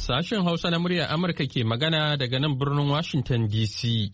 Sashen Hausa na muryar Amurka ke magana daga nan birnin Washington DC.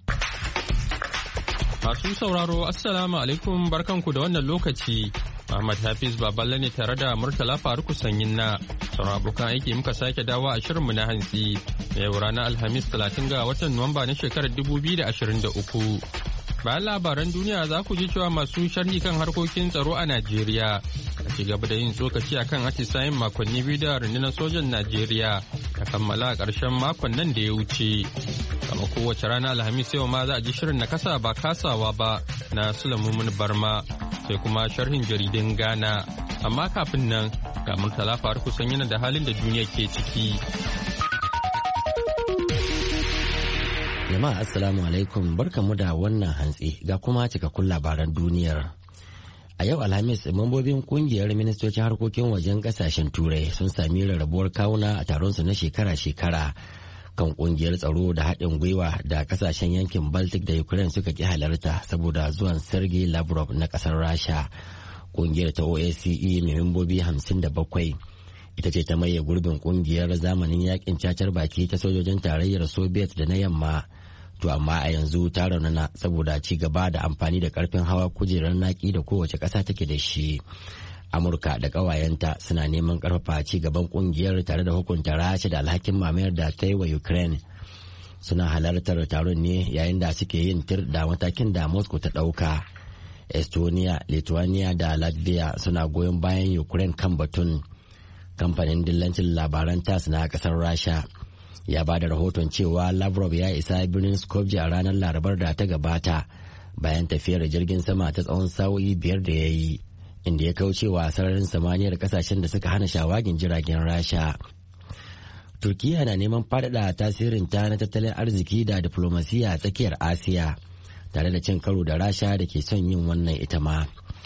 Masu sauraro, Assalamu alaikum barkanku da wannan lokaci. Ahmad Hafiz Baballe ne tare da Murtala Faruku Sanyin na sauran abokan aiki muka sake dawo a shirinmu na hantsi. Yau ranar Alhamis 30 ga watan Nuwamba na shekarar 2023. Bayan labaran duniya za ku ji cewa masu sharhi kan harkokin tsaro a Najeriya a ci gaba da yin tsokaci akan atisayen makonni biyu da rundunar sojan Najeriya ta kammala a ƙarshen makon nan da ya wuce. Kama kowace rana Alhamis yau ma za a ji shirin na kasa ba kasawa ba na Sulaiman Barma sai kuma sharhin jaridun Ghana. Amma kafin nan ga Murtala Faruku Sanyi da halin da duniya ke ciki. Jama'a assalamu alaikum barkamu da wannan hantsi ga kuma cikakkun labaran duniyar. A yau Alhamis mambobin kungiyar ministocin harkokin wajen kasashen turai sun sami rarrabuwar kawuna a taron su na shekara-shekara kan kungiyar tsaro da haɗin gwiwa da kasashen yankin Baltic da Ukraine suka ki halarta saboda zuwan Sergei Lavrov na ƙasar Rasha. Kungiyar ta OSCE mai membobi 57 ita ce ta maye gurbin kungiyar zamanin yakin cacar baki ta sojojin tarayyar Soviet da na yamma. To amma a yanzu ta raunana saboda ci gaba da amfani da karfin hawa kujerar naki da kowace ƙasa take da shi. Amurka da ƙawayenta suna neman ƙarfafa ci gaban kungiyar tare da hukunta Rasha da alhakin mamayar da ta yi wa Ukraine. Suna halartar taron ne yayin da suke yin tir da matakin da Moscow ta ɗauka. Estonia, Lithuania da Latvia suna goyon bayan Ukraine kan batun. Kamfanin dillancin labaran TASS na ƙasar Rasha ya ba da rahoton cewa Lavrov ya isa birnin Skopje a ranar Larabar da ta gabata bayan tafiyar jirgin sama ta tsawon sa'o'i 5 da ya yi, inda ya kaucewa sararin samaniyar kasashen da suka hana shawagin jiragen Rasha. Turkiya na neman faɗaɗa tasirinta na tattalin arziki da diflomasiyya a tsakiyar Asiya tare da cin karo da Rasha da ke son yin wannan ita ma.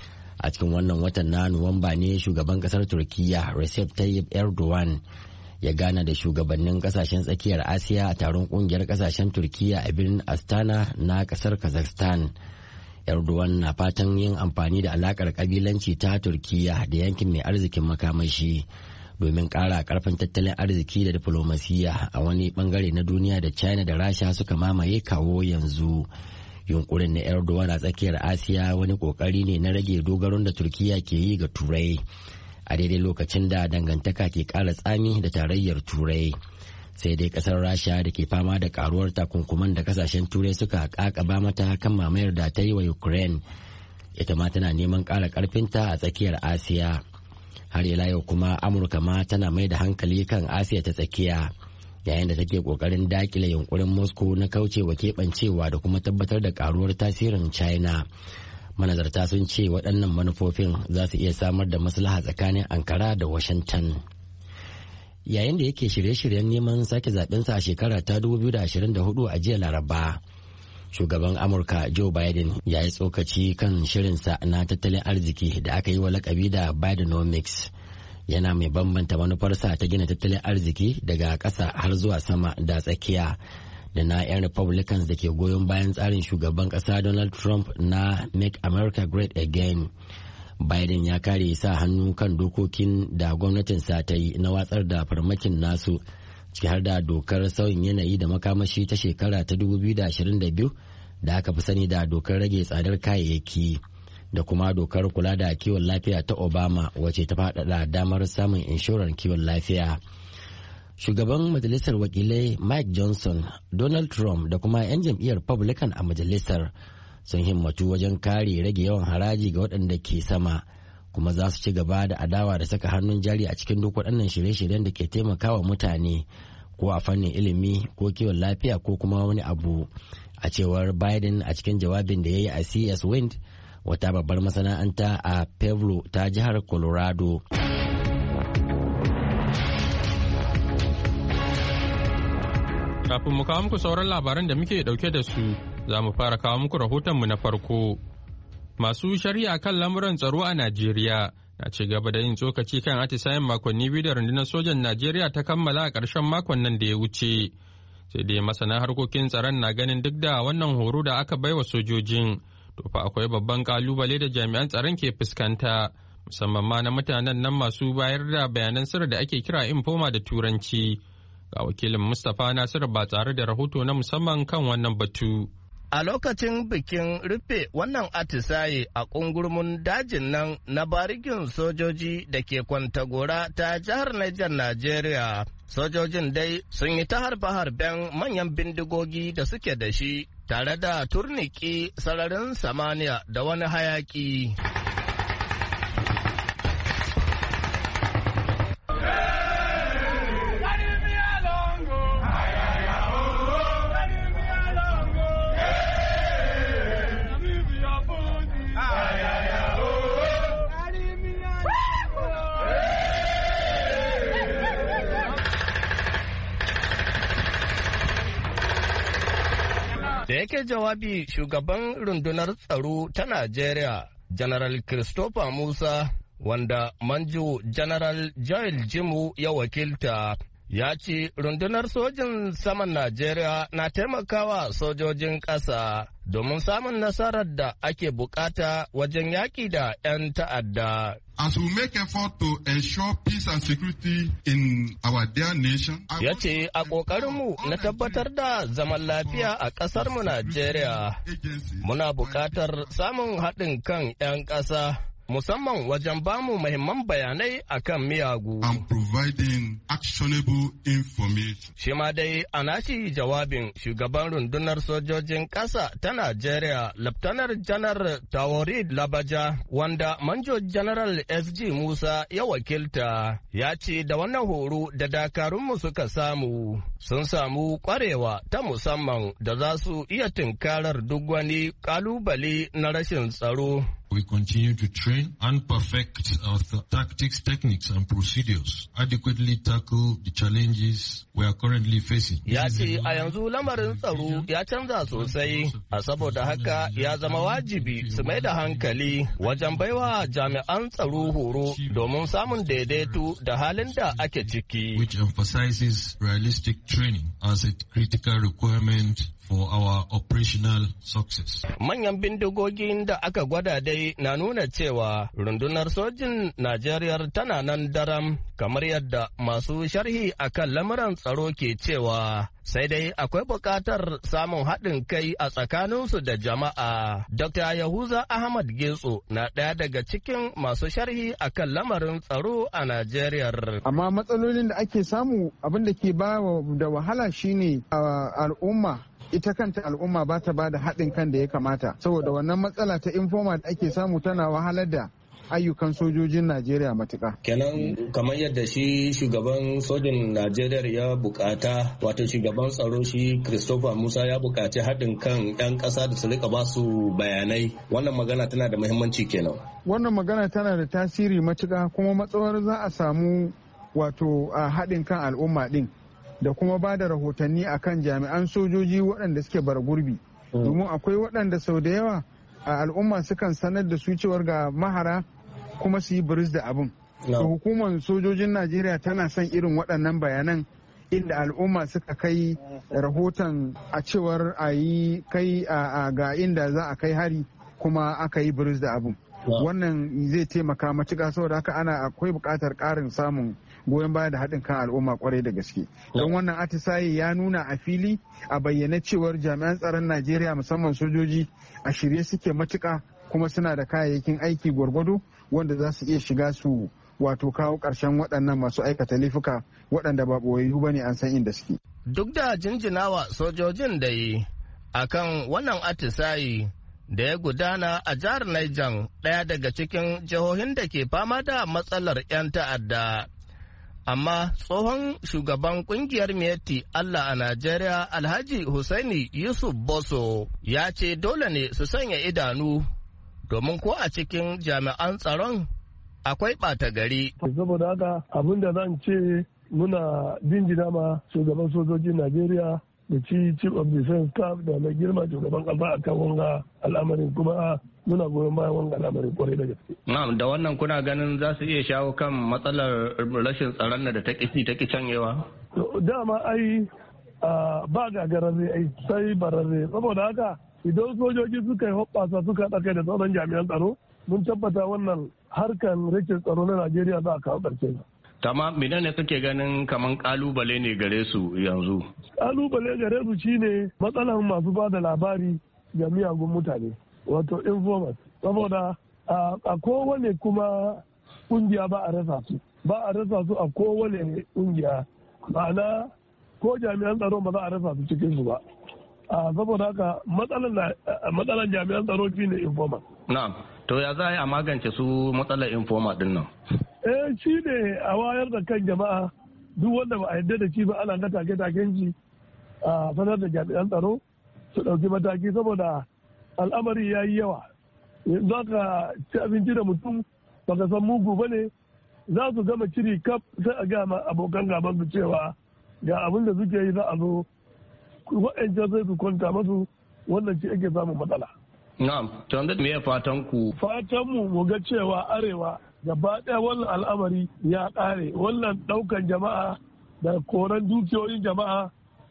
A cikin wannan watan na Nuwamba ne shugaban kasar Turkiya Recep Tayyip Erdogan ya gana da shugabannin kasashen tsakiyar Asiya a taron kungiyar kasashen Turkiya a birnin Astana na kasar Kazakhstan. Erdogan na fatan yin amfani da alakar kabilanci ta Turkiya da yankin mai arzikin makamashi domin kara karfin tattalin arziki da diflomasiyya a wani bangare na duniya da China da Rasha suka mamaye kawo yanzu. Yunkurin na Erdogan a tsakiyar Asiya wani kokari ne na rage dogaron da Turkiya ke yi ga Turai a daidai lokacin da dangantaka ke ƙara tsami da tarayyar Turai. Sai dai ƙasar Rasha da ke fama da karuwar takunkuman da kasashen Turai suka ƙaƙaba mata kan mamayar da ta yi wa Ukraine, ita ma tana neman ƙara ƙarfinta a tsakiyar Asiya. Har ila yau kuma Amurka ma tana mai da hankali kan Asiya ta tsakiya, yayin da take kokarin dakile yunkurin Moscow na kaucewa keɓancewa da kuma tabbatar da karuwar tasirin China. Manazarta sun ce waɗannan manufofin za su iya samar da maslaha tsakanin Ankara da Washington. Yayin da yake shirye-shiryen neman sake zaɓensa a shekara ta 2024 a jiya Laraba, shugaban Amurka Joe Biden ya yi tsokaci kan shirinsa na tattalin arziki da aka yi wa lakabi da Bidenomics. Yana mai bambanta manufarsa ta gina tattalin arziki daga ƙasa har zuwa sama da tsakiya da na 'yan Republicans da ke goyon bayan tsarin shugaban ƙasa Donald Trump na Make America Great Again. Biden ya kare sa hannu kan dokokin da gwamnatinsa ta yi na watsar da farmakin nasu, ciki har da dokar sauyin yanayi da makamashi ta shekara ta 2022 da aka fi sani da dokar rage tsadar kayayyaki, da kuma dokar kula da kiwon lafiya ta Obama wacce ta faɗaɗa damar samun inshorar kiwon lafiya. Shugaban majalisar wakilai Mike Johnson, Donald Trump da kuma 'yan jam'iyyar Republican a majalisar sun himmatu wajen kare rage yawan haraji ga waɗanda ke sama, kuma za su ci gaba da adawa da saka hannun jari a cikin duk waɗannan shirye-shiryen da ke taimakawa mutane ko a fannin ilimi ko kiwon lafiya ko kuma wani abu, a cewar Biden a cikin jawabin da ya yi a CS Wind, wata babbar masana'anta a Pueblo ta jihar Colorado. Kafin mu kawo muku sauran labaran da muke dauke da su, za mu fara kawo muku rahotonmu na farko. Masu shari'a kan lamuran tsaro a Najeriya na ci gaba da yin tsokaci kan atisayen makonni biyu da rundunar sojan Najeriya ta kammala a ƙarshen makon nan da ya wuce. Sai dai masana harkokin tsaron na ganin duk da wannan horo da aka baiwa sojojin, to fa akwai babban kalubale da jami'an tsaron ke fuskanta, musamman ma na mutanen nan masu bayar da bayanan sirri da ake kira informa da turanci. Ga wakilin Mustapha Nasiru ba tare da rahoto na musamman kan wannan batu. A lokacin bikin rufe wannan atisaye a ƙungurmin dajin nan na barikin sojoji da ke Kwantagora ta jihar Niger, Najeriya. Sojojin dai sun yi ta harbe-harben manyan bindigogi da suke da shi tare da turniki sararin samaniya da wani hayaki. Da yake jawabi shugaban rundunar tsaro ta Najeriya, General Christopher Musa, wanda Manjo General Joel Jimu ya wakilta, ya ce rundunar sojin saman Najeriya na taimakawa sojojin ƙasa domin samun nasarar da ake bukata wajen yaƙi da 'yan ta'adda. As we make effort to ensure peace and security in our dear nation. Ya ce a ƙoƙarinmu na tabbatar da zaman lafiya a ƙasarmu Najeriya, muna buƙatar samun haɗin kan 'yan ƙasa. Musamman wajen bamu muhimman bayanai akan miyagu. And providing actionable information. Shi ma dai a nashi jawabin shugaban rundunar sojojin ƙasa ta Najeriya, Laftanar Janar Tawarid Labaja, wanda Manjo General SG Musa ya wakilta, ya ce da wannan horo da dakarunmu suka samu, sun samu ƙwarewa ta musamman da za su iya tunkarar duk wani ƙalubale na rashin tsaro. We continue to train and perfect our tactics, techniques, and procedures, adequately tackle the challenges we are currently facing. Ya ce a yanzu lamarin tsaro ya canza sosai, a saboda haka ya zama wajibi su mai da hankali wajen baiwa jami'an tsaro horo domin samun daidaito da halin da ake ciki. Which emphasizes realistic training as a critical requirement for our operational success. Manyan bindigogin da aka gwada dai na nuna cewa rundunar sojin Najeriya tana nan daram, kamar yadda masu sharhi akan lamuran tsaro ke cewa. Sai dai akwai buƙatar samun haɗin kai a tsakaninsu da jama'a. Dr. Yahuza Ahmad Getso na ɗaya daga cikin masu sharhi akan lamarin tsaro a Najeriya. Amma matsalolin da ake samu, abin da ke ba da wahala shine al'umma. Ita kanta al'umma ba ta ba da haɗin kan da ya kamata, saboda wannan matsala ta informa da ake samu tana wahalar da ayyukan sojojin Najeriya matuƙa. Kenan kamar yadda shi shugaban sojin Najeriya ya bukata, wato shugaban tsaro shi Christopher Musa ya bukaci haɗin kan 'yan ƙasa da su rika ba su bayanai. Wannan magana tana da muhimmanci kenan. Wannan magana tana da tasiri matuƙa, kuma matsawar za a samu wato haɗin kan al'umma ɗin. Da kuma ba da rahotanni akan jami'an sojoji waɗanda suke bara gurbi. Domin akwai waɗanda sau da yawa a al'umma sukan sanar da su cewar ga mahara kuma su yi biris da abin. Da hukumar sojojin Najeriya tana son irin waɗannan bayanan, inda al'umma suka kai rahoton a cewar a yi kai ga inda za a kai hari kuma aka yi biris da abin. Wannan zai taimaka matuƙa, saboda haka akwai buƙatar ƙarin samun goyon baya da haɗin kan al'umma kwarai da gaske. Don wannan atisaye ya nuna a fili a bayyane cewar jami'an tsaron Najeriya musamman sojoji a shirye suke matuƙa, kuma suna da kayayyakin aiki gwargwado wanda za su iya shiga su wato kawo ƙarshen waɗannan masu aikata laifuka waɗanda ba ɓoyayyu ba ne, an san inda suke. Duk da jinjinawa sojojin da yi akan wannan atisaye da ya gudana a jihar Niger, ɗaya daga cikin jihohin da ke fama da matsalar 'yan ta'adda. Amma tsohon shugaban kungiyar Miyetti Allah a Najeriya, Alhaji Hussaini Yusuf Boso, ya ce dole ne su sanya idanu, domin ko a cikin jami'an tsaron akwai ɓata gari. Saboda haka abin da zan ce, muna jinjina ma shugaban sojojin Najeriya da chief of defense staff da mai girma shugaban kasa a kan wanga al'amarin, kuma muna goyon bayan wanga al'amarin kwarai da gaske. Na'am, da wannan kuna ganin za su iya shawo kan matsalar rashin tsaron da ta ƙi canyewa? Dama ai ba gagararre ai sai bararre, saboda haka idan sojoji suka yi hoɓɓasa suka ɗakai da sauran jami'an tsaro, mun tabbata wannan harkan rashin tsaro na Najeriya za a kawo ƙarshe. Tama menene kake ganin kaman kalubale ne gare su yanzu? Kalubale gare su shine matsalar masu ba da labari ga miyagun mutane, wato informers. Saboda a kowane kuma kungiya ba a rasa su a kowane kungiya, ma'ana ko jami'an tsaro ba za a rasa su cikin su ba. Saboda haka matsalar jami'an tsaro shine informer. Na'am. To ya za a magance su matsalar informer din nan? Shi ne a wayar da kan jama'a, duk wanda ba a yarda da shi ba ana ga take-taken shi a sanar da jami'an tsaro su ɗauki mataki, saboda al'amari ya yi yawa. Za ka ci abinci da mutum baka san mugu ba ne, za su gama ciri kaf sai a gama abokan gaban su cewa ga abin da suke yi za a zo waɗancan sai su kwanta masu, wannan shi ake samun matsala. Na'am, to yanzu me ya fatan ku? Fatan mu ga cewa arewa gaba ɗaya wannan al'amari ya ƙare, wannan ɗaukan jama'a da koran dukiyoyin jama'a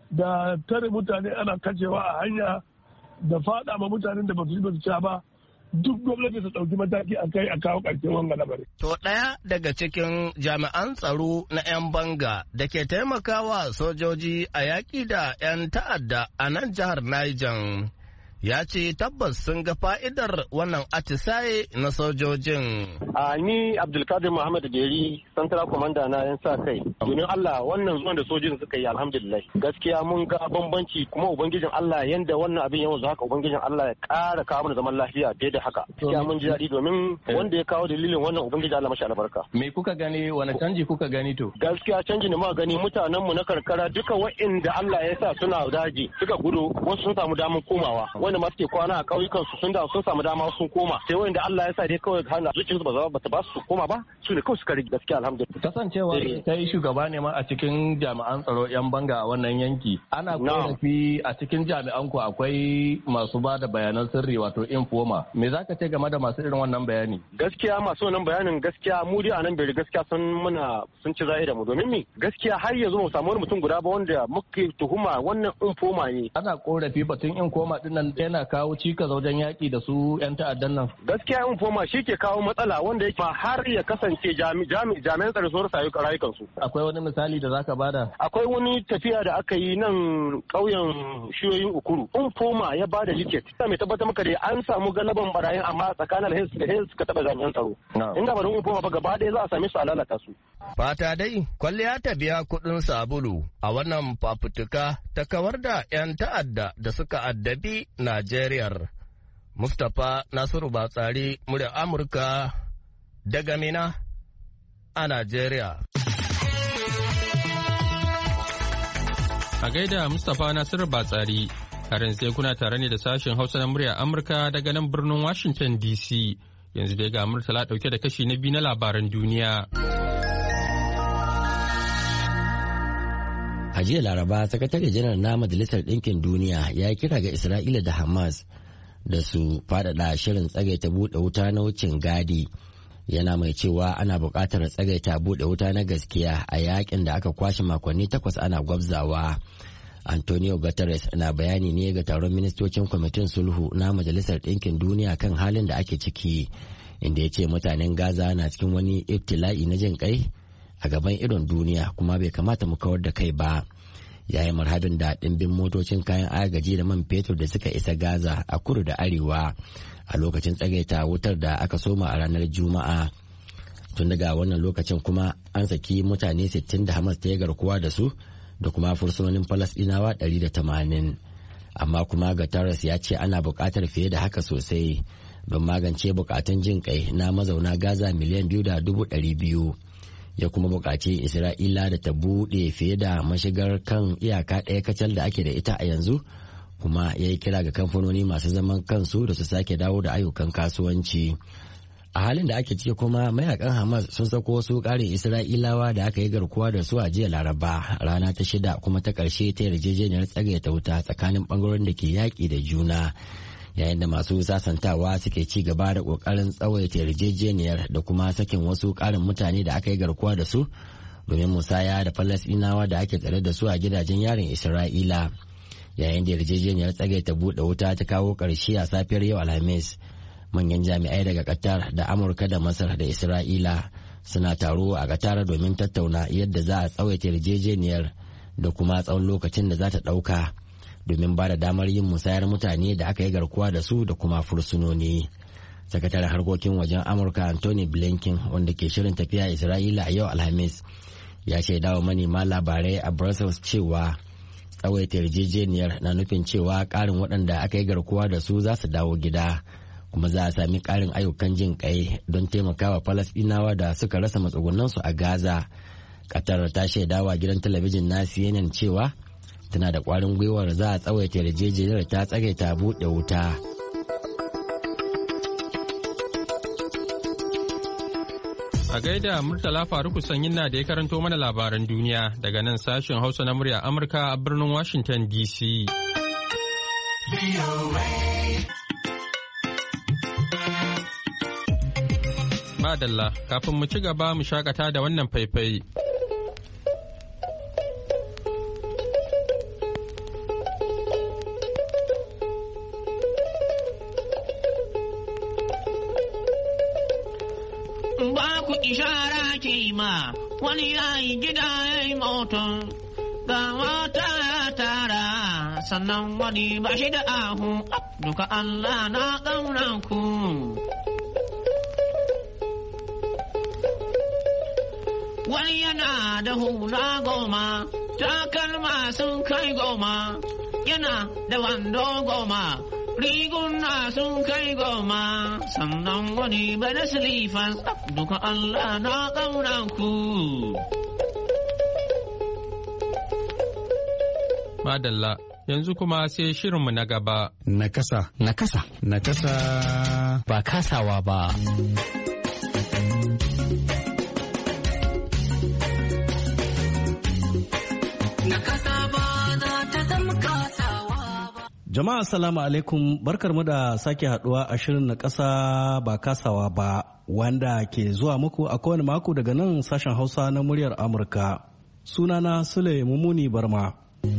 da tare mutane ana kacewa a hanya da faɗa ma mutanen da ba su sha ba, duk gwamnati ta ɗauki mataki a kai a kawo ƙarshen wannan lamari. To ɗaya daga cikin jami'an tsaro na 'yan banga da ke taimakawa sojoji a yaƙi da 'yan ta'adda a nan jihar Niger ya ce tabbas sun ga fa'idar wannan atisaye na sojojin. Ni Abdulkadir Muhammad Geri, Central Commander na 'yan sa kai. Domin Allah wannan zuwan da sojojin suka yi alhamdulillah. Gaskiya mun ga bambanci kuma Ubangijin Allah yanda wannan abin yawan haka Ubangijin Allah ya ƙara kawo mana zaman lafiya fiye da haka. Gaskiya mun ji daɗi domin wanda ya kawo dalilin wannan Ubangijin Allah mashi albarka. Me kuka gani, wani canji kuka gani to? Gaskiya canji ne muka gani mutanenmu na karkara duka wa'inda Allah ya sa suna daji suka gudu wasu sun samu damar komawa. Wanda ma suke kwana a ƙauyukan su sun samu dama sun koma, sai wanda Allah ya sa dai kawai hana zuciyarsu ba ta ba su koma ba, su ne kawai suka rage gaskiya alhamdulillah. Kasancewa kai shugaba ne ma a cikin jami'an tsaro 'yan banga a wannan yanki, ana korafi a cikin jami'an ku akwai masu ba da bayanan sirri wato informa, me zaka ce game da masu irin wannan bayani? Gaskiya masu wannan bayanin gaskiya mu dai a nan bai gaskiya sun ci zai da mu, domin me gaskiya har yanzu mu samu wani mutum guda ba wanda muke tuhuma wannan informa ne. Ana korafi batun informa din nan yana kawo cikas wajen yaƙi da su 'yan ta'addan nan. Gaskiya informa shi ke kawo matsala wanda yake har ya kasance jami'an tsaro sun rasa rayukansu. Akwai wani misali da zaka bada? Akwai wani tafiya da aka yi nan ƙauyen shiyoyin Ukuru. Informa ya bada liket. Mai tabbatar maka da an samu galaban barayin amma tsakanin alheri suka taɓa jami'an tsaro. Inda ba don informa ba gaba ɗaya za a same su a lalata su. Fata dai kwalliya ta biya kuɗin sabulu a wannan fafutuka ta kawar da 'yan ta'adda da suka addabi Najeriya. Mustapha Nasiru Batsari, muryar Amurka daga Mina a Najeriya. A gaida Mustapha Nasiru Batsari, harin sai kuna tare ne da sashen Hausa na muryar Amurka daga nan birnin Washington DC. Yanzu dai ga Murtala ɗauke da kashi na biyu na labaran duniya. A jiya Laraba, Sakatare Janar na Majalisar Ɗinkin Duniya ya kira ga Isra'ila da Hamas da su faɗaɗa shirin tsagaita buɗe wuta na wucin gadi. Yana mai cewa ana buƙatar tsagaita buɗe wuta na gaskiya a yakin da aka kwashe makonni 8 ana gwabzawa. Antonio Guterres na bayani ne ga taron ministocin kwamitin sulhu na Majalisar Ɗinkin Duniya kan halin da ake ciki, inda ya ce mutanen Gaza na cikin wani ibtila'i na jin kai a gaban idon duniya kuma bai kamata mu kawar da kai ba. Yayi marhabin da ɗimbin motocin kayan agaji da man fetur da suka isa Gaza a kudu da arewa a lokacin tsagaita wutar da aka soma a ranar Juma'a. Tun daga wannan lokacin kuma an saki mutane 60 da Hamas ta yi garkuwa da su da kuma fursunonin Falasɗinawa 180. Amma kuma Guterres ya ce ana buƙatar fiye da haka sosai don magance buƙatun jin kai na mazauna Gaza miliyan 2.200. Ya kuma buƙaci Isra'ila da ta buɗe fiye da mashigar kan iyaka ɗaya kacal da ake da ita a yanzu, kuma ya yi kira ga kamfanoni masu zaman kansu da su sake dawo da ayyukan kasuwanci. A halin da ake ciki kuma mayakan Hamas sun sako wasu ƙarin Isra'ilawa da aka yi garkuwa da su a jiya Laraba, rana ta 6 kuma ta ƙarshe ta yarjejeniyar tsagaita wuta tsakanin ɓangarorin da ke yaƙi da juna. Yayin da masu sasantawa suke ci gaba da kokarin tsawaita yarjejeniyar da kuma sakin wasu karin mutane da aka yi garkuwa da su domin musaya da Falasɗinawa da ake tsare da su a gidajen yarin Isra'ila. Yayin da yarjejeniyar tsagaita buɗe wuta ta kawo ƙarshe a safiyar yau Alhamis, manyan jami'ai daga Qatar da Amurka da Masar da Isra'ila suna taro a Qatar domin tattauna yadda za a tsawaita yarjejeniyar da kuma tsawon lokacin da za ta ɗauka domin ba da damar yin musayar mutane da aka yi garkuwa da su da kuma fursunoni. Sakataren harkokin wajen Amurka Anthony Blinken, wanda ke shirin tafiya Isra'ila a yau Alhamis, ya shaidawa manema labarai a Brussels cewa tsawaita yarjejeniyar na nufin cewa ƙarin waɗanda aka yi garkuwa da su za su dawo gida, kuma za a sami ƙarin ayyukan jin ƙai don taimakawa Falasɗinawa da suka rasa matsugunansu a Gaza. Qatar ta shaidawa gidan talabijin na CNN cewa tana da ƙwarin gwiwar za a tsawaita yarjejeniyar ta tsagaita buɗe wuta. A gaida Murtala Faruku Sanyin na da ya karanto mana labaran duniya daga nan sashen Hausa na murya Amurka a birnin Washington DC. Madalla, kafin mu ci gaba mu shakata da wannan faifai. Ishara ke ma wani yayi gida ya yi moto ga mata ya tara sannan wani ba shi da ahu duka Allah na ƙauna ku. Wani yana da hula 10 takalma sun kai 10 yana da wando 10 riguna sun kai 10 sannan wani bada silifas duka Allah na ƙauna ku. Madalla, yanzu kuma sai shirinmu na gaba. Nakasa. Nakasa. Nakasa. Ba kasawa ba. Jama'a assalamu alaikum, barkarmu da sake haduwa a shirin na ƙasa ba kasawa ba wanda ke zuwa muku a kowane mako daga nan sashen Hausa na muryar Amurka. Sunana Sule Mumuni Barma.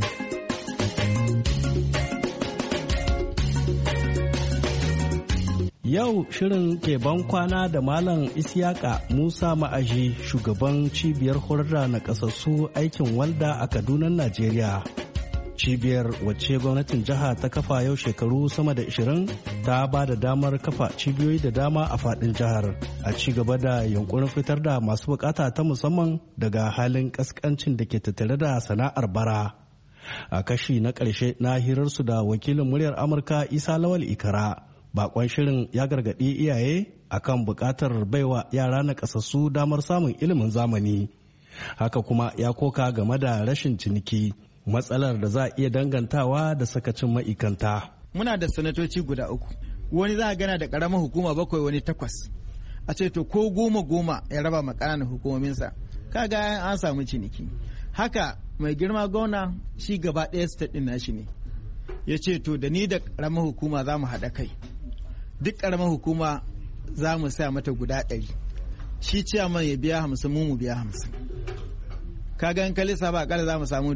Yau shirin ke ban kwana da Malam Isiyaka Musa Ma'aji, shugaban cibiyar horar da nakasassu aikin walda a Kaduna, Najeriya. Cibiyar wacce gwamnatin jiha ta kafa yau shekaru sama da 20 ta ba da damar kafa cibiyoyi da dama a fadin jihar a ci gaba da yunkurin fitar da masu bukata ta musamman daga halin kaskancin da ke tattare da sana'ar bara. A kashi na ƙarshe na hirarsu da wakilin muryar Amurka Isa Lawal Ikara, bakon shirin ya gargaɗi iyaye akan buƙatar baiwa yara na ƙasassu damar samun ilimin zamani. Haka kuma ya koka game da rashin ciniki, matsalar da za a iya dangantawa da sakacin ma'ikanta. Muna da sanatoci guda 3, wani za a gana da ƙaramar hukuma 7 wani 8, a ce to ko 10 ya raba ma ƙananan hukumominsa, kaga an samu ciniki. Haka mai girma gona shi gaba ɗaya state ɗin nashi ne, ya ce to da ni da ƙaramar hukuma za mu haɗa kai, duk ƙaramar hukuma za mu sa mata guda 100, shi ciyaman ya biya 50 mu biya 50. Kaga in kalisa ba akalla za mu samu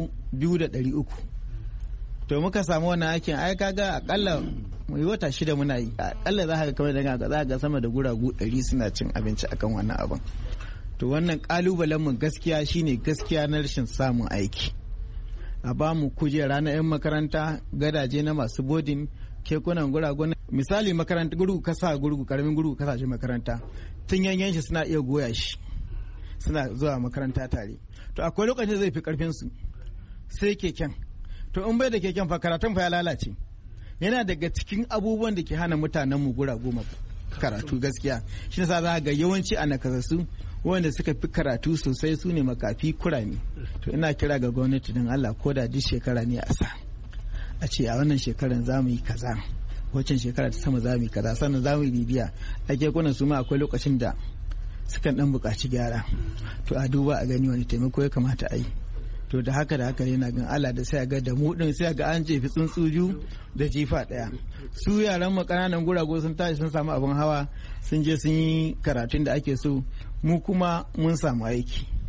2,300. To muka samu wannan aikin ai kaga akalla mu yi wata 6 muna yi, akalla za ka kamar da za ga sama da guragu 100 suna cin abinci akan wannan abin. To wannan kalubalen mu gaskiya shine gaskiya na rashin samun aiki. A ba mu kujera na 'yan makaranta, gadaje na masu bodin, kekunan guragu. Misali makaranta gurgu kasa gurgu, karamin gurgu kasashe makaranta, tun yanyan shi suna iya goya shi, suna zuwa makaranta tare. To akwai lokacin zai fi karfin su sai keken. To in bai da keken fa karatun fa ya lalace. Yana daga cikin abubuwan da ke hana mutanen mu guragu karatu gaskiya. Shi yasa za ga yawanci a nakasassu wanda suka fi karatu sosai su ne makafi kurame. To ina kira ga gwamnati don Allah ko da duk shekara ne a sa, a ce a wannan shekaran za mu yi kaza, waccan shekara ta sama za mu yi kaza, sannan za mu yi bibiya. A kekunan su ma akwai lokacin da sukan dan buƙaci gyara, to a duba a gani wani taimako ya kamata a yi. To da haka ne na gan Allah da sai ga da mu din sai ga an jefi tsuntsuju da jifa daya. Su yaran mu kananan gurago sun tashi sun samu abin hawa, sun je sun yi karatun da ake so, mu kuma mun samu aiki.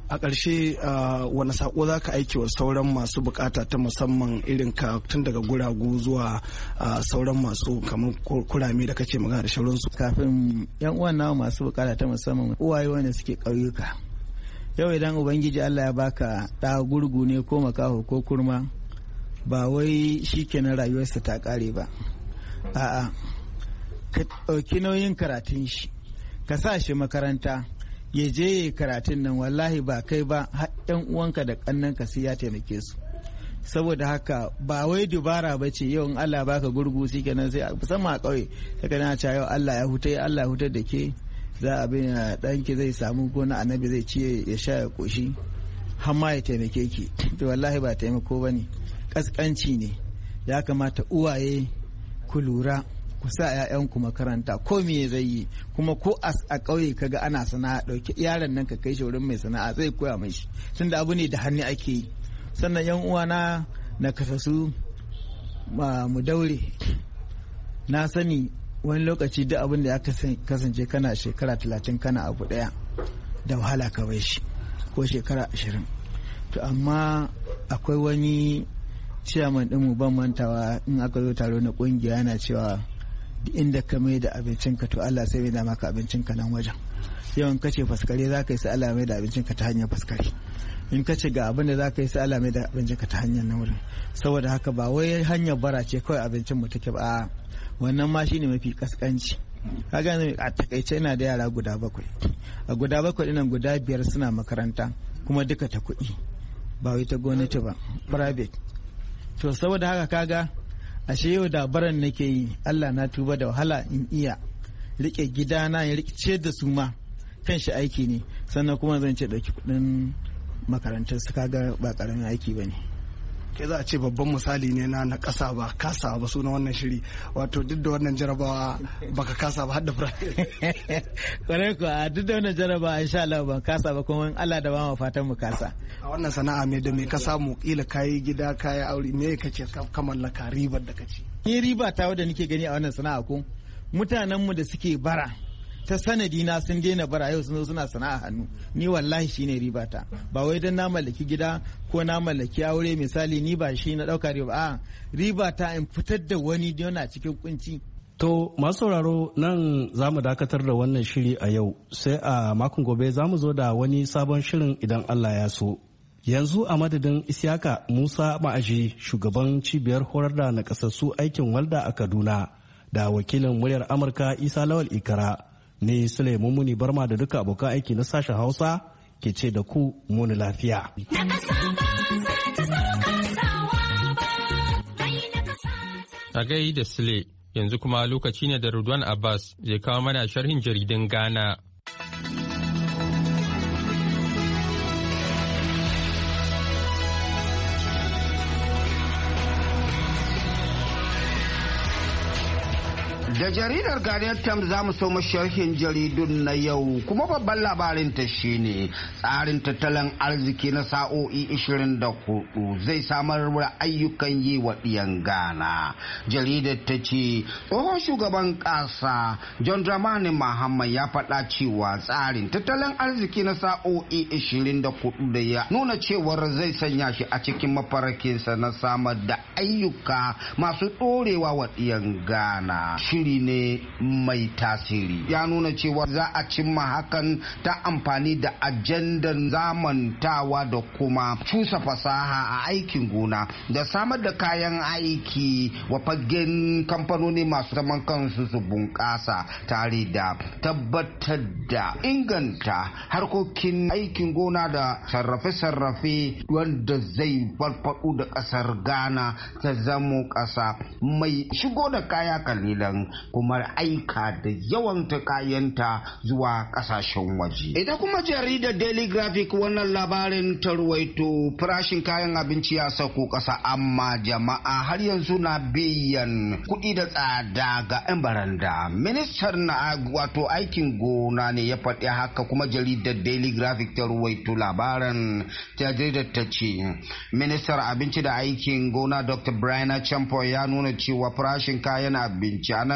a ƙarshe wani sako za ka aiki wa sauran masu bukata ta musamman irin ka tun daga guragu zuwa sauran masu kamar kurame da kake magana da shauransu? Kafin yan uwan nawa masu bukata ta musamman uwaye wanda suke ƙauyuka, yau idan ubangiji Allah ya baka ɗa gurgu ne ko makaho ko kurma, ba wai shi kenan rayuwarsa ta ƙare ba, a'a ka ɗauki nauyin karatun shi, ka sa shi makaranta ya je ya karatun nan, wallahi ba kai ba yan uwanka da kannanka sai ya taimake su. Saboda haka ba wai dubara ba ce yau in Allah baka gurgu shi kenan sai musamman a ƙauye sai kana cewa yau Allah ya hutar da ke, za a bin ɗanki zai samu gona annabi zai ci ya sha ya ƙoshi har ma ya taimake ki. To wallahi ba taimako ba ne, ƙasƙanci ne. Ya kamata uwaye ku lura, ku sa 'ya'yanku makaranta ko me zai yi, kuma ko a ƙauye kaga ana sana'a ɗauki yaron nan ka kai shi wurin mai sana'a zai koya mai shi, tunda abu ne da hannu ake yi. Sannan yan uwana na kasasu mu daure, na sani wani lokaci duk abin da ya kasance kana shekara 30 kana abu ɗaya da wahala ka bai shi, ko shekara 20. To amma akwai wani ciyaman ɗinmu ban mantawa in aka zo taro na ƙungiya yana cewa inda ka mai da abincinka to Allah sai mai da maka abincinka nan wajen. Yawan kace faskare za ka yi sai Allah mai da abincinka ta hanyar faskare, in ka ce ga abin da za ka yi sai Allah mai da abincinka ta hanyar nan wurin. Saboda haka ba wai hanyar bara ce kawai abincin mu take ba, wannan ma shine mafi kaskanci. Kaga a takaice ina da yara guda 7, a guda 7 dinan guda 5 suna makaranta kuma duka ta kuɗi, ba wai ta gwamnati ba, private. To saboda haka kaga ashe yau da baran nake yi, Allah na tuba da wahala in iya rike gidana ya rike da su ma kan shi aiki ne, sannan kuma zan ce dauki kudin makarantar su, kaga ba karamin aiki bane. Kai za a ce babban misali ne na kasa ba kasa ba suna wannan shiri, wato duk da wannan jarabawa baka kasa ba har da kwarai ko duk da wannan jarabawa insha Allah ban kasa ba, kuma Allah da ba mu fatan mu kasa. A wannan sana'a me da me ka samu, kila kayi gida kayi aure, me kake ka mallaka, ribar da kace? Ni riba ta wadda nake gani a wannan sana'a ko mutanen mu da suke bara ta sanadi na sun daina bara, yau sun zo suna sana'a hannu, ni wallahi shine riba ta. Ba wai dan na mallaki gida ko na mallaki aure misali, ni ba shi na dauka riba, a riba ta in fitar da wani yana cikin kunci. To masu sauraro, nan za mu dakatar da wannan shiri a yau, sai a makon gobe za mu zo da wani sabon shirin idan Allah ya so. Yanzu a madadin Isiyaka Musa Ma'aji, shugaban cibiyar horar da nakasassu aikin walda a Kaduna, da wakilin muryar Amurka Isa Lawal Ikara, ne Suleiman Muni Barma da duka abokan aiki na sashen Hausa ke ce da ku muni lafiya. A gai da Sule, yanzu kuma lokaci ne da Ridwan Abbas zai kawo mana sharhin jaridun Ghana. Da jaridar Ghanaian Times za mu so sharhin jaridun na yau, kuma babban labarin ta shine tsarin tattalin arziki na sa'o'i 24 zai samar da ayyukan yi wa ɗiyan Ghana. Jaridar ta ce tsohon shugaban ƙasa John Dramani Mahama ya faɗa cewa tsarin tattalin arziki na sa'o'i 24 da ya nuna cewar zai sanya shi a cikin mafarkinsa na samar da ayyuka masu ɗorewa wa ɗiyan Ghana. Shiri ne mai tasiri, ya nuna cewa za a cimma hakan ta amfani da ajandan zamantawa da kuma cusa fasaha a aikin gona da samar da kayan aiki wa fagen kamfanoni masu zaman kansu su bunƙasa, tare da tabbatar da inganta harkokin aikin gona da sarrafe-sarrafe wanda zai farfaɗo da ƙasar Ghana ta zamo ƙasa mai shigo da kaya kalilan kuma aika da yawan ta kayanta zuwa kasashen waje. Ita kuma jaridar Daily Graphic wannan labarin ta ruwaito farashin kayan abinci ya sauko kasa, amma jama'a har yanzu na biyan kuɗi da tsada ga 'yan baranda. Ministan na wato aikin gona ne ya faɗi haka, kuma jaridar Daily Graphic ta ruwaito labarin. Jaridar ta ce ministar abinci da aikin gona Dr. Brian Champo ya nuna cewa farashin kayan abinci a nan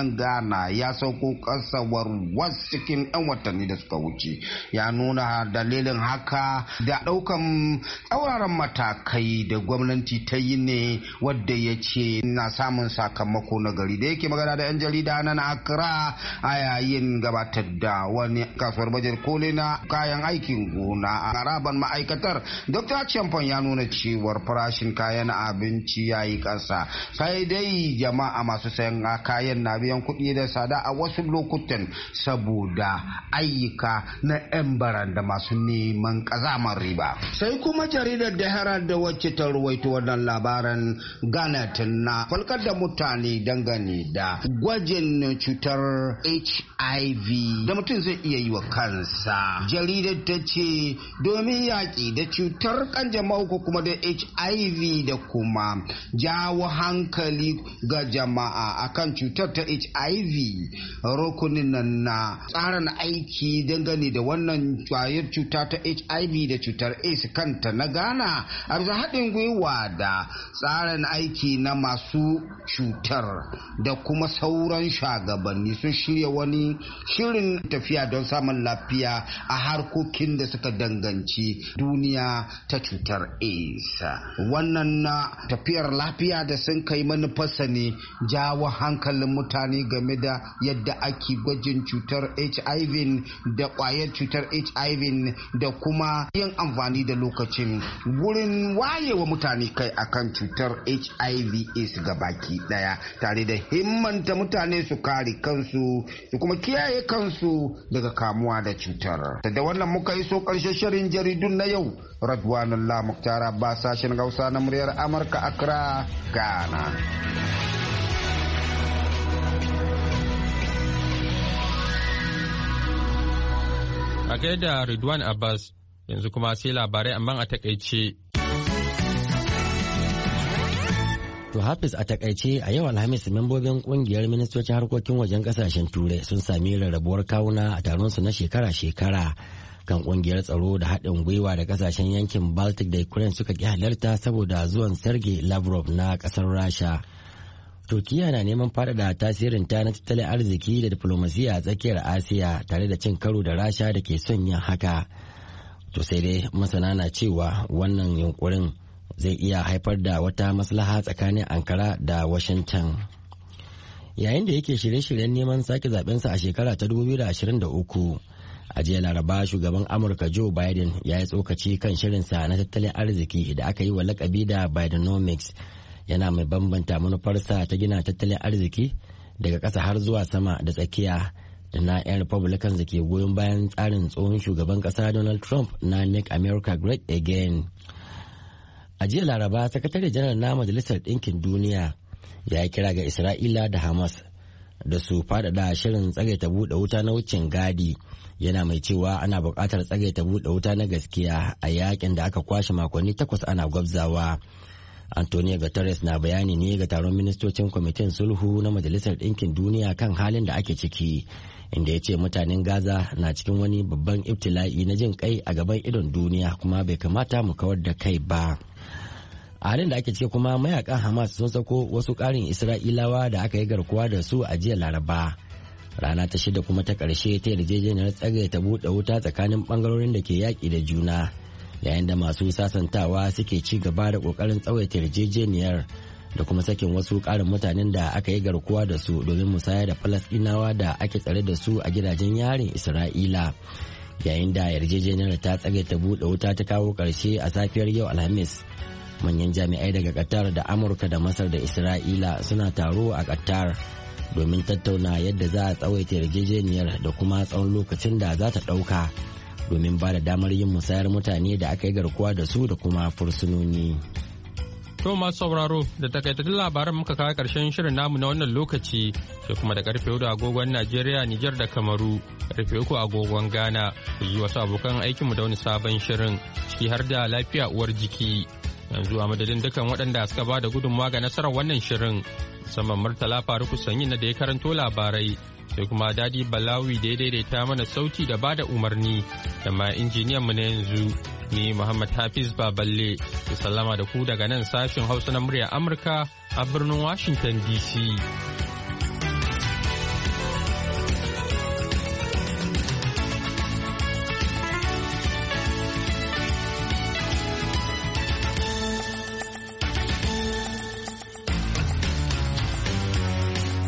nan Ghana ya sauko ƙasa warwas cikin 'yan watanni da suka wuce. Ya nuna dalilin haka da ɗaukan tsauraran matakai da gwamnati ta yi ne wadda ya ce na samun sakamako na gari. Da yake magana da 'yan jarida nan Accra a yayin gabatar da wani kasuwar bajar koli na kayan aikin gona a haraban ma'aikatar, Dr. Champon ya nuna cewar farashin kayan abinci ya yi ƙasa, sai dai jama'a masu sayan kayan na biyan kuɗi da tsada a wasu lokutan saboda ayyuka na 'yan baranda masu neman ƙazamar riba. Sai kuma jaridar da Herald da wacce ta ruwaito wannan labaran Ghana na falkar da mutane dangane da gwajin cutar HIV da mutum zai iya yi wa kansa. Jaridar ta ce domin yaƙi da cutar kanjamau ko kuma da HIV da kuma jawo hankali ga jama'a akan cutar ta HIV, rukunin nan na tsarin aiki dangane da wannan kwayar cuta ta HIV da cutar AIDS kanta na Ghana a bisa haɗin gwiwa da tsarin aiki na masu cutar da kuma sauran shugabanni sun shirya wani shirin tafiya don samun lafiya a harkokin da suka danganci duniya ta cutar AIDS. Wannan na tafiyar lafiya da sun kai manufarsa ne jawo hankalin mutane game da yadda ake gwajin cutar HIV da kwayar cutar HIV da kuma yin amfani da lokacin wurin wayewa mutane kai akan cutar HIV/AIDS gabaki daya, tare da himmanta mutane su kare kansu su kuma kiyaye kansu daga kamuwa da cutar. Da wannan muka iso karshen shirin jaridun na yau. Radwanullah Muktar Abbas, sashen Hausa na muryar Amurka, Accra, Ghana. A gaida Ridwan Abbas, yanzu kuma sai labarai amma a takaice. To Hafiz, a takaice a yau Alhamis membobin kungiyar ministocin harkokin wajen kasashen Turai sun sami rarrabuwar kawuna a taron su na shekara-shekara kan kungiyar tsaro da haɗin gwiwa da kasashen yankin Baltic da Ukraine suka ki halarta saboda zuwan Sergei Lavrov na ƙasar Rasha. Turkiya na neman faɗaɗa tasirin ta na tattalin arziki da diplomasiya a tsakiyar Asiya tare da cin karo da Rasha da ke son yin haka. To sai dai masana na cewa wannan yunkurin zai iya haifar da wata maslaha tsakanin Ankara da Washington. Yayin da yake shirye-shiryen neman sake zabensa a shekara ta 2023, a jiya Laraba shugaban Amurka Joe Biden ya yi tsokaci kan shirinsa na tattalin arziki da aka yi wa lakabi da Bidenomics, yana mai bambanta manufarsa ta gina tattalin arziki daga ƙasa har zuwa sama da tsakiya da na 'yan Republicans da ke goyon bayan tsarin tsohon shugaban ƙasa Donald Trump na Make America Great Again. A jiya Laraba, sakatare janar na Majalisar Ɗinkin Duniya ya yi kira ga Isra'ila da Hamas da su faɗaɗa shirin tsagaita buɗe wuta na wucin gadi, yana mai cewa ana buƙatar tsagaita buɗe wuta na gaskiya a yakin da aka kwashe makonni 8 ana gwabzawa. Antonio Guterres na bayani ne ga taron ministocin kwamitin sulhu na Majalisar Ɗinkin Duniya kan halin da ake ciki, inda ya ce mutanen Gaza na cikin wani babban ibtila'i na jin kai a gaban idon duniya kuma bai kamata mu kawar da kai ba. A halin da ake ciki kuma mayakan Hamas sun sako wasu ƙarin Isra'ilawa da aka yi garkuwa da su a jiya Laraba, rana ta 6 kuma ta ƙarshe ta yarjejeniyar tsagaita buɗe wuta tsakanin ɓangarorin da ke yaƙi da juna, yayin da masu sasantawa suke ci gaba da ƙoƙarin tsawaita yarjejeniyar da kuma sakin wasu ƙarin mutanen da aka yi garkuwa da su domin musaya da Falasɗinawa da ake tsare da su a gidajen yarin Isra'ila. Yayin da yarjejeniyar ta tsagaita buɗe wuta ta kawo ƙarshe a safiyar yau Alhamis, manyan jami'ai daga Qatar da Amurka da Masar da Isra'ila suna taro a Qatar domin tattauna yadda za a tsawaita yarjejeniyar da kuma tsawon lokacin da za ta ɗauka domin ba da damar yin musayar mutane da aka yi garkuwa da su da kuma fursunoni. To masu sauraro, da takaitattun labaran muka kawo karshen shirin namu na wannan lokaci, sai kuma da karfe 4 agogon Najeriya, Nijar da Kamaru, karfe 3 agogon Ghana, ku yi wasu abokan aikinmu da wani sabon shirin, ciki har da lafiya uwar jiki. Yanzu a madadin dukan waɗanda suka ba da gudunmawa ga nasarar wannan shirin, musamman Murtala Faruku Sanyi na da ya karanto labarai, sai kuma Dadi Balawi da ya daidaita mana sauti da ba da umarni, da ma injiniyan mu na yanzu. Ni Muhammad Hafiz Baballe, ku sallama da ku daga nan sashen Hausa na murya Amurka a birnin Washington DC.